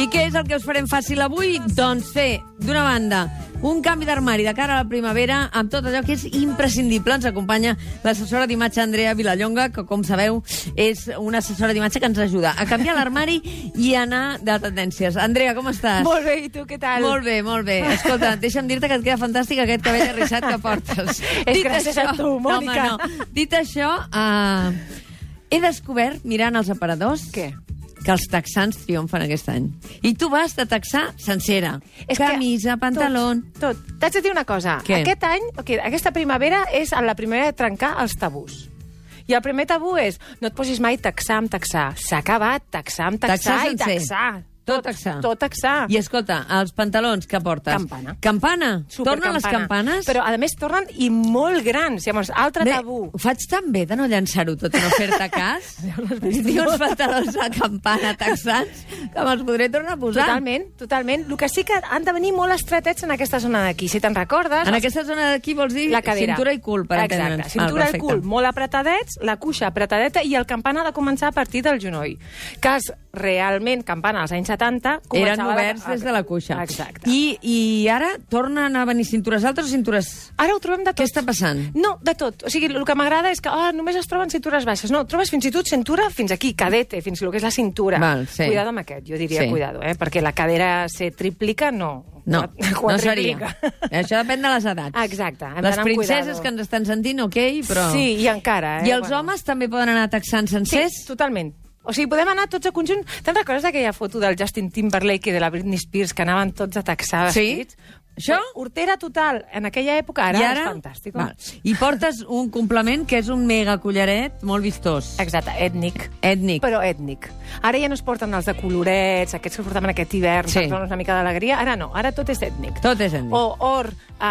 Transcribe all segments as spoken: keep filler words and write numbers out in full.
I què és el que us farem fàcil avui? Doncs fer, d'una banda, un canvi d'armari de cara a la primavera amb tot allò que és imprescindible. Ens acompanya l'assessora d'imatge Andrea Vilallonga, que, com sabeu, és una assessora d'imatge que ens ajuda a canviar l'armari i a anar de tendències. Andrea, com estàs? Molt bé, i tu què tal? Molt bé, molt bé. Escolta, deixa'm dir-te que et queda fantàstic aquest cabell arrissat que portes. És Dit gràcies això, a tu, Mònica. No, home, no. Dit això, uh, he descobert, mirant els aparadors, Què? que els texans triomfen aquest any. I tu vas de texà sencera. És que Camisa, pantalón... Tot. tot. T'haig de dir una cosa. Què? Aquest any, okay, aquesta primavera, és la primavera de trencar els tabús. I el primer tabú és no et posis mai texà amb texà. S'ha acabat texà amb texà, Texà i sencer. texà. Tot texà. Tot texà. I escolta, els pantalons que portes... Campana. Campana? Supercampana. Tornen les campanes? Però, a més, tornen i molt grans. Llavors, altre Bé, tabú. ho faig tan bé de no llançar-ho tot i no fer-te cas. Tinc uns pantalons a campana texans que me'ls podré tornar a posar. Totalment, totalment. El que sí que han de venir molt estretets en aquesta zona d'aquí. Si te'n recordes... En aquesta zona d'aquí vols dir la cadera. cintura i cul, per Exacte. entendre'ns. Cintura Val, i cul molt apretadets, la cuixa apretadeta i el campana ha de començar a partir del genoll. Que és realment campana als anys setanta... Eren oberts des de la cuixa. Exacte. I, I ara tornen a venir cintures altes o cintures... Ara ho trobem de tot. Què està passant? No, de tot. O sigui, el que m'agrada és que oh, només es troben cintures baixes. No, trobes fins i tot cintura fins aquí, cadete, fins al que és la cintura. Val, sí. Cuidado amb aquest, jo diria Sí. cuidado, eh? Perquè la cadera se triplica, no. No, no seria. Quadriplica. Això depèn de les edats. Exacte. hem Les d'anar amb princeses cuidado. que ens estan sentint, ok, però... Sí, i encara, eh? I els Bueno. homes també poden anar taxant sencers? Sí, totalment. O sigui, podem anar tots a conjunt... Te'n recordes d'aquella foto del Justin Timberlake i de la Britney Spears que anaven tots a taxar vestits? Sí? Això? Hortera total. En aquella època, ara, I ara? és fantàstic. Val. I portes un complement que és un mega collaret molt vistós. Exacte, ètnic. Ètnic. Però ètnic. Ara ja no es porten els de colorets, aquests que es portaven aquest hivern, Sí. per donar una mica d'alegria. Ara no, ara tot és ètnic. Tot és ètnic. O or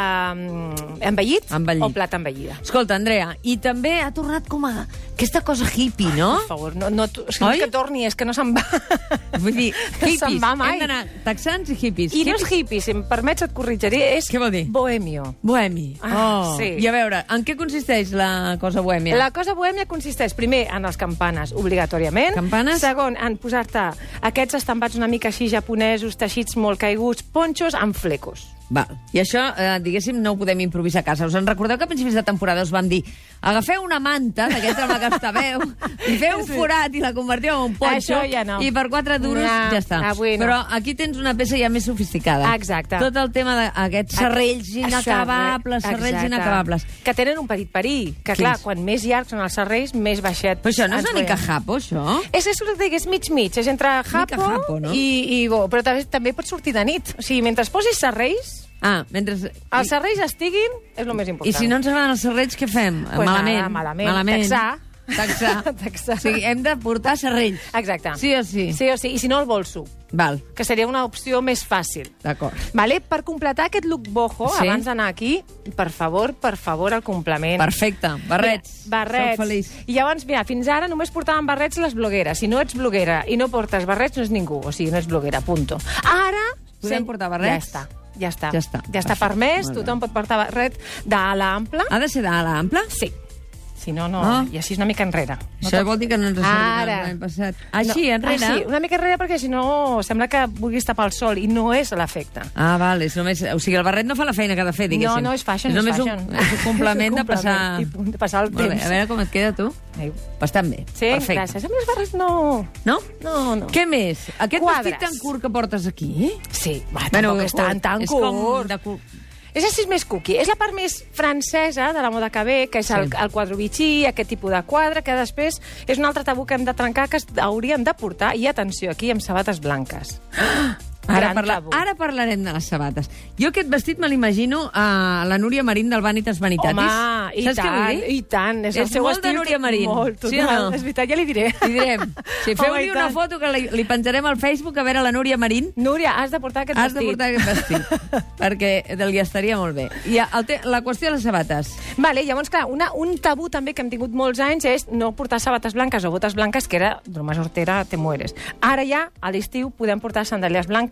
um, envellit, Envellit. o plata envellida. Escolta, Andrea, i també ha tornat com a aquesta cosa hippie, no? Per favor, no, no, és que, no Oi? és que torni, és que no se'n va. Vull dir, No hippies. se'n va mai. Hem d'anar texans i hippies. I no és hippie, si em permets et corregiré, és Què vol dir? bohemio. Bohemi. Ah, Oh. sí. I a veure, en què consisteix la cosa bohèmia? La cosa bohèmia consisteix, primer, en les campanes, obligatòriament. Campanes? Segon, en posar-te aquests estampats una mica així japonesos, teixits molt caiguts, ponxos amb flecos. Val. I això, eh, diguéssim, no ho podem improvisar a casa. Us en recordeu que a principis de temporada us vam dir agafeu una manta d'aquesta amb la que estaveu i feu un forat i la convertiu en un ponxo Això ja no. i per quatre duros No, ja està. avui no. Però aquí tens una peça ja més sofisticada. Exacte. Tot el tema d'aquests serrells inacabables, Exacte. serrells inacabables. Que tenen un petit perill, que Quins? clar, quan més llargs són els serrells, més baixet. Però això no és ens una mica veiem. japo, això? És això que dic, és mig-mig, és entre japo, japo, no? i, i bo, però també, també pot sortir de nit. O sigui, mentre posis serrells, Ah, mentre... els serrells estiguin, és el més important. I si no ens agraden els serrells, què fem? Pues malament. nada, malament. malament. Taxar. Taxar. Taxar. O sigui, hem de portar serrells. Exacte. Sí o sí? Sí o sí, i si no el bolso, Val, que seria una opció més fàcil. d'acord. Vale? Per completar aquest look boho, Sí. abans d'anar aquí, per favor, per favor, el complement. Perfecte. Barrets. Mira, barrets. Sóc feliç. I llavors, mira, fins ara només portaven barrets les blogueres. Si no ets bloguera i no portes barrets, no és ningú. O sigui, no ets bloguera, punto. Ara... Podem portar barrets? Ja està. Ja està. Ja està. Ja està Perfecte. permès, Molt bé. tothom pot portar barret d'ala ampla. Ha de ser d'ala ampla? Sí. Si no, no. Ah. I així és una mica enrere. No Això tot- vol dir que no ens ha servit Ara. l'any passat. Així, no, enrere? Així, una mica enrere, perquè si no sembla que vulguis tapar el sol, i no és l'efecte. Ah, val, és només... O sigui, el barret no fa la feina que ha de fer, diguéssim. No, no, és fashion, és és només fashion. Un, és un complement És de un passar... complement, i punt, de passar el Molt bé, temps. a veure com et queda, tu. Ai. Bastant bé. Sí, Perfecte. gràcies. Amb les barres no... No? No, no. Què més? Aquest Quadres. vestit tan curt que portes aquí? Sí, va, tampoc és tan, tan és curt. com de curt. És així més cookie. És la part més francesa de la moda que ve, que és el, Sí. el quadre bitxí, aquest tipus de quadre, que després és un altre tabú que hem de trencar, que es- hauríem de portar, i atenció, aquí amb sabates blanques. Ara, Gran parla, tabú. ara parlarem de les sabates. Jo aquest vestit me l'imagino a la Núria Marín del Vanitas Vanitatis. Home, i Saps què vull tant, dir? i tant. És, el És seu molt de estil, Núria Marín. Molt, Sí total. o no? És veritat, ja li diré. Li direm. Sí, Home, feu-li i una tant. foto que li, li penjarem al Facebook a veure la Núria Marín. Núria, has de portar aquest Has de vestit. portar aquest vestit, perquè li estaria molt bé. I el te la qüestió de les sabates. Vale, llavors, clar, una, un tabú també que hem tingut molts anys és no portar sabates blanques o botes blanques, que era, només hortera, te mueres. Ara ja, a l'estiu, podem portar sandàlies blanques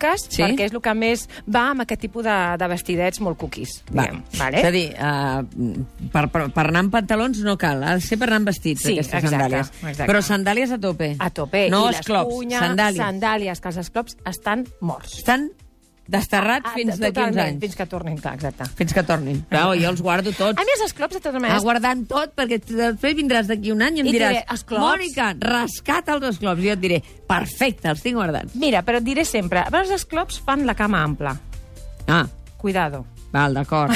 negres, Sí? perquè és el que més va amb aquest tipus de, de vestidets molt cookies, diguem. Va. Vale? És a dir, uh, per, per, per anar amb pantalons no cal, ha de ser per anar amb vestits, Sí, aquestes exacte, sandàlies. exacte. Però sandàlies a tope. A tope. No I esclops, l'escunya, sandàlies. sandàlies, que els esclops estan morts. Estan desterrats Ah, fins d'aquí uns totalment, anys. Fins que tornin, clar, exacte. Fins que tornin. Clar, jo els guardo tots. A mi els esclops, de totes A maneres, guardant tot, perquè després vindràs d'aquí un any i em I diràs, diré, "Esclops?" Mònica, rescata els esclops. I jo et diré, perfecte, els tinc guardats. mira, però et diré sempre, però els esclops fan la cama ampla. Ah, Cuidado. val, d'acord.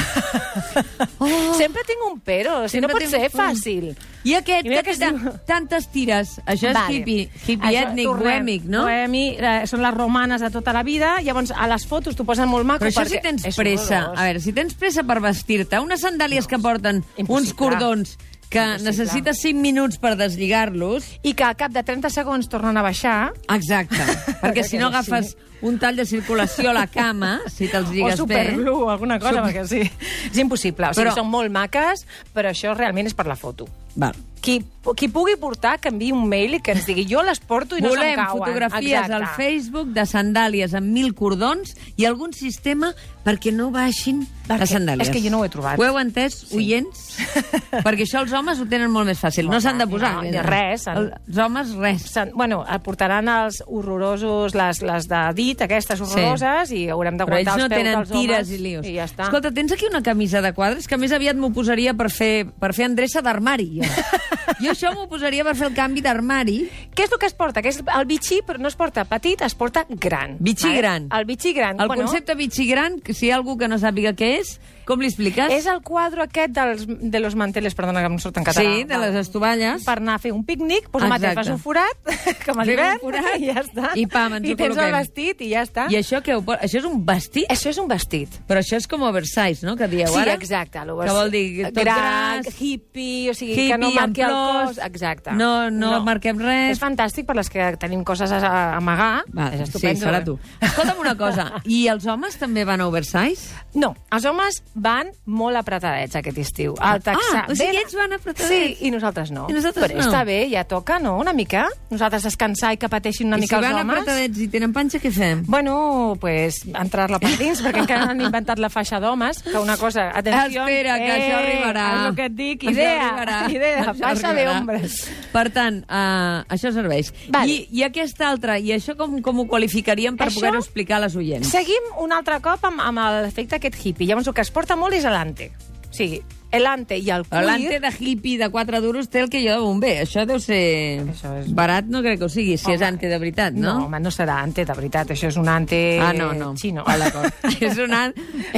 Oh, sempre tinc un però, si no Sempre pot tinc ser un però. fàcil. I aquest, I mira que que té es diu- tantes tires, això és Vale. hippie, hippie Això, ètnic, tornem. bohèmic, no? Bohemi, eh, són les romanes de tota la vida, llavors a les fotos t'ho posen molt maco Però això perquè... si tens és pressa, horrorós. a veure, si tens pressa per vestir-te, unes sandàlies que porten Impossible. uns cordons que Impossible. necessites cinc minuts per deslligar-los, I que al cap de trenta segons tornen a baixar, exacte, perquè si no Que sí. agafes un tall de circulació a la cama, si te'ls o lligues bé... superglue o alguna cosa, Super- perquè sí. És impossible. O sigui, Però- són molt maques, però això realment és per la foto. Val. Qui, qui pugui portar, que enviï un mail i que ens digui jo les porto i no se'm Volem cauen. fotografies Exacte. al Facebook de sandàlies amb mil cordons i algun sistema perquè no baixin Perquè- les sandàlies. és que jo no ho he trobat. Ho heu entès, sí. oients? Perquè això els homes ho tenen molt més fàcil. No s'han de posar. No, ni res. Els homes, res. Se'n- Bueno, portaran els horrorosos, les, les de dit, aquestes horroroses, sí. i haurem Però d'aguantar ells no els peus tenen dels tires homes. i lios. I ja està. Escolta, tens aquí una camisa de quadres que més aviat m'ho posaria per fer, per fer endreça d'armari. Jo. jo això m'ho posaria per fer el canvi d'armari. Què és el que es porta? Que és el bitxí, però no es porta petit, es porta gran. Bitxí vale? gran. El bitxí gran. El bueno, concepte bitxí gran, que si hi ha algú que no sàpiga què és, com li expliques? és el quadre aquest dels, de los manteles, perdona que em surt en català. Sí, de les estovalles. Per anar a fer un pícnic, doncs mateix Exacte. fas un forat, com a Fem un l'hivern, forat i ja està. i pam, ens I ho tens el col·loquem. vestit i ja està. I això què? ho po- Això és un vestit? Això és un vestit. Però això és com oversize, no?, que dieu Sí, ara. exacte. Que vol dir tot gran, gras, hippie, o sigui, hippie, que no marqui el amb cos. plors, Exacte. no- no marquem res. És fantàstic per les que tenim coses a a amagar. Va, és sí, estupendo. serà tu. Escolta'm una cosa, i els homes també van a oversize? No, els homes van molt apretadets aquest estiu. El taxà... Ah, o sigui, Ben- ells van apretadets. Sí, i nosaltres no. I nosaltres Però no. està bé, ja toca, no?, una mica. Nosaltres descansar i que pateixin una I mica si els van homes. apretadets i tenen panxa, què fem? Bueno, pues, entrar-la per dins, perquè encara no han inventat la faixa d'homes, que una cosa... Atenció, Espera, que això arribarà. És el que et dic, Això idea, arribarà. idea, Això faixa arribarà. d'hombres. Per tant, uh, això serveix. Vale. I, I aquesta altra, i això com, com ho qualificaríem per Això- poder-ho explicar a les oients? Seguim un altre cop amb, amb l'efecte aquest hippie. Llavors, el que es porta molt és l'ante. O sigui, l'ante i el cuir... L'ante de hippie de quatre duros té el que jo de bomber. Això deu ser Això és- barat, no crec que ho sigui, si Home, és ante de veritat, no? No, home, no serà ante, de veritat. Això és un ante Ah, no, no. xino. Ah, d'acord. és un ant...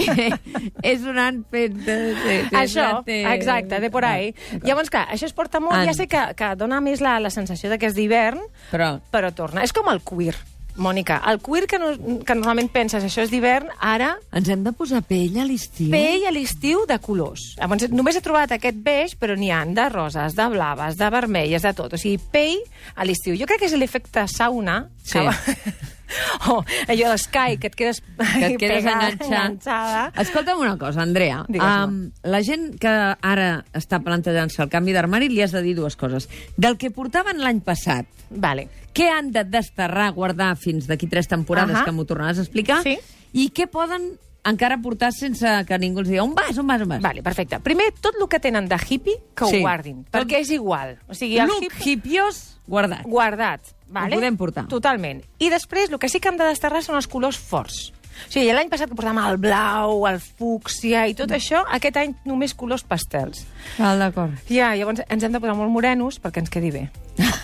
és un ant fet de... de, de Això, ante- exacte, de por ahí. Ah, d'acord. Llavors, clar, això es porta molt, Ant. ja sé que, que dona més la, la sensació de que és d'hivern, Però, però torna. És com el cuir, Mònica. El cuir que, no, que normalment penses això és d'hivern, ara ens hem de posar pell a l'estiu? pell a l'estiu de colors. Llavors, només he trobat aquest beix, però n'hi ha de roses, de blaves, de vermelles, de tot. O sigui, pell a l'estiu. Jo crec que és l'efecte sauna. Sí. Que... o allò d'Sky, que et quedes, Que et quedes pegada, enganxat. enganxada. Escolta'm una cosa, Andrea. Digues-me. Um, la gent que ara està plantejant-se el canvi d'armari li has de dir dues coses. Del que portaven l'any passat, Vale. què han de desterrar, guardar fins d'aquí tres temporades, Ahà. que m'ho tornaràs a explicar, Sí. i què poden encara portar sense que ningú els digui on vas, on vas, on vas? Vale, perfecte. Primer, tot el que tenen de hippie, que Sí. ho guardin, Tot- perquè és igual. O sigui, el Look hippie... hippiós, guardat. Guardat. Vale? Ho podem portar. Totalment. I després, el que sí que hem de desterrar són els colors forts. O sigui, l'any passat que portàvem el blau, el fúcsia i tot això, aquest any només colors pastels. Val, d'acord. Ja, llavors ens hem de posar molt morenos perquè ens quedi bé.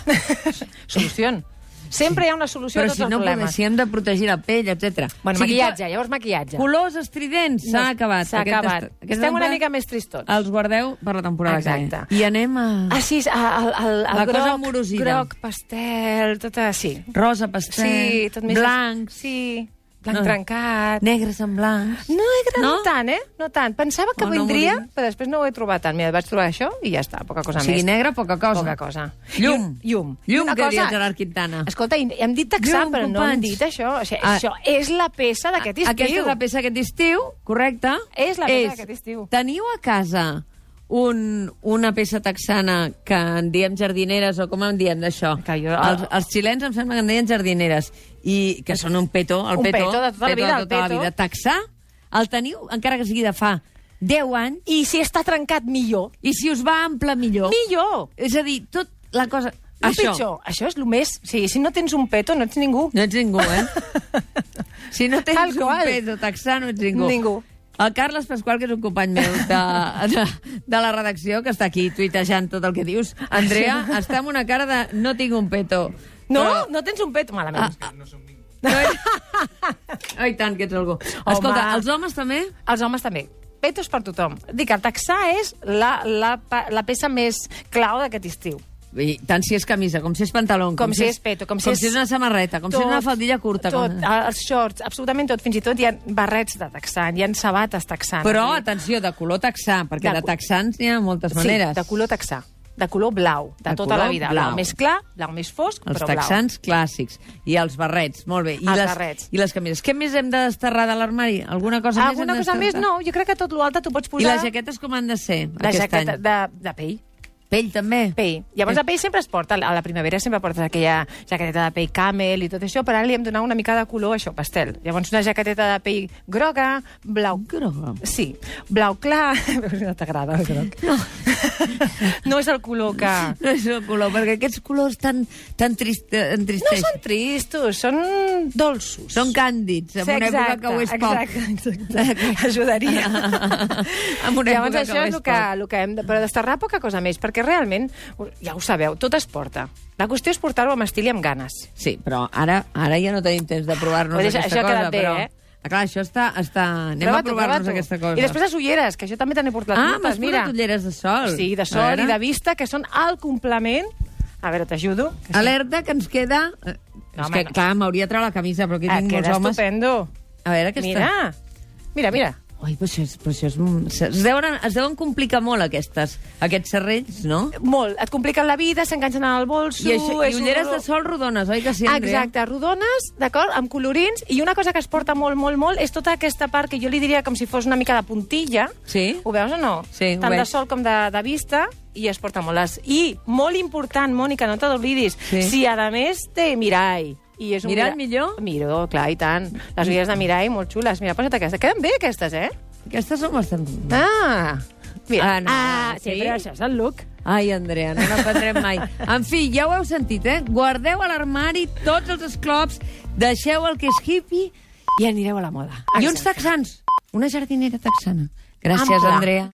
Solució. Sempre hi ha una solució Però a tots si els no, problemes. si hem de protegir la pell, etcètera. Bueno, O sigui, maquillatge, llavors maquillatge. Colors estridents, s'ha No, acabat. S'ha Aquest acabat. est- aquest Estem una estat mica més tristots. Els guardeu per la temporada Exacte. que ve. I anem a... Ah, sí, el, el, el La cosa groc, amorosida. groc, pastel, tot així. Rosa, pastel, Sí, tot més... blancs, Sí, blanc No. trencat. negres amb blancs. No he agradat No? tant, eh? No tant. Pensava que Oh, no vindria, m'ho dic. però després no ho he trobat tant. Mira, vaig trobar això i ja està, poca cosa O sigui, més. negre, poca cosa. Poca cosa. Llum. I, llum. I Llum, una que diria cosa- Gerard Quintana. Escolta, i hem dit taxar, Llum, però no hem companys. dit això. O sigui, Ah. això és la peça d'aquest estiu. Aquesta és la peça d'aquest estiu, correcte? És la peça d'aquest estiu. Teniu a casa un, una peça texana que en diem jardineres, o com en diem d'això? Jo... Els, els xilens em sembla que en deien jardineres, i que són un peto, el un peto, peto de tota la vida, de tota la vida. Texà, el teniu, encara que sigui de fa deu anys. I si està trencat, millor. I si us va ample, millor. Millor! És a dir, tot la cosa... No això. pitjor. Això és el més... Sí, si no tens un peto, no ets ningú. No ets ningú, eh? Si no tens Tal un qual. peto texà, no ets ningú. Ningú. El Carles Pasqual, que és un company meu de, de, de la redacció, que està aquí tuitejant tot el que dius. Andrea, està amb una cara de no tinc un peto. No? Però... No tens un peto? Malament. Ah, no som ningú. Oh, i tant, que ets algú. Home. Escolta, els homes també? Els homes també. Petos per tothom. Dic, el texà és la, la, la peça més clau d'aquest estiu. I tant si és camisa, com si és pantaló, com, com si és peto, com, com si, és... si és una samarreta, com tot, si és una faldilla curta. Tot, com... els shorts, absolutament tot. Fins i tot hi ha barrets de texans, hi ha sabates texanes. Però, atenció, de color texà, perquè de, de texans n'hi ha moltes sí, maneres. Sí, de color texà. De color blau, de, de tota la vida. Blau. blau més clar, blau més fosc, els però blau. Els texans clàssics. I els barrets, molt bé. I els les, barrets. I les camises. Què més hem de desterrar de l'armari? Alguna cosa Alguna més cosa més? No, jo crec que tot l'altre t'ho pots posar... I les jaquetes com han de ser, la aquest jaqueta any? De, de pell. Pell, també? Pell. Llavors, la pell sempre es porta, a la primavera sempre portes aquella jaqueteta de pell camel i tot això, però ara li hem donat una mica de color, això, pastel. Llavors, una jaqueteta de pell groga, blau... Groga? Sí, blau clar... No t'agrada el groc? No. No és el color que... No és el color, perquè aquests colors tan, tan trist, entristeixen. No són tristos, són dolços. Són càndids, en sí, una exacte, època que ho és poc. Exacte, exacte. Ajudaria. En una Llavors, època això que ho és és el que, poc. el que hem de... Però desterrar poca cosa més, perquè realment, ja ho sabeu, tot es porta. La qüestió és portar-ho amb estil i amb ganes. Sí, però ara ara ja no tenim temps de provar-nos Pues aquesta això ha cosa. quedat bé, però... eh? Ah, clar, això està... està... Anem Prova a provar-nos aquesta cosa. I després les ulleres, que això també te n'he portat ah, moltes, m'has mira. posat ulleres de sol. Sí, de sol i de vista, que són el complement... A veure, t'ajudo. Alerta, que ens queda... No, és home, que, clar, m'hauria de treure la camisa, però aquí ah, tinc molts queda homes... estupendo. A veure, aquesta... Mira, mira, mira. Ui, però això és... Però això és... Es, deuen, es deuen complicar molt, aquestes, aquests serrells, no? Molt. Et compliquen la vida, s'enganxen al bolso... I, això, i ulleres un... de sol rodones, oi que sí, Andrea? Exacte, rodones, d'acord, amb colorins, i una cosa que es porta molt, molt, molt és tota aquesta part que jo li diria com si fos una mica de puntilla. Sí. Ho veus o no? Sí, ho Tant de veig. sol com de, de vista, i es porta molt. Les... I, molt important, Mònica, no te l'oblidis, sí. si a més té mirall, i és un mirall millor? Miro, clar, i tant. Les ulleres de mirall molt xules. Mira, posa't aquestes. Queden bé, aquestes, eh? Aquestes són bastant... Ah! Mira. Ah, no. ah sí, sí, però això és el look. Ai, Andrea, no n'aprendrem mai. En fi, ja ho heu sentit, eh? Guardeu a l'armari tots els esclops, deixeu el que és hippie i anireu a la moda. Exacte. I uns texans, una jardinera texana. Gràcies, Ample. Andrea.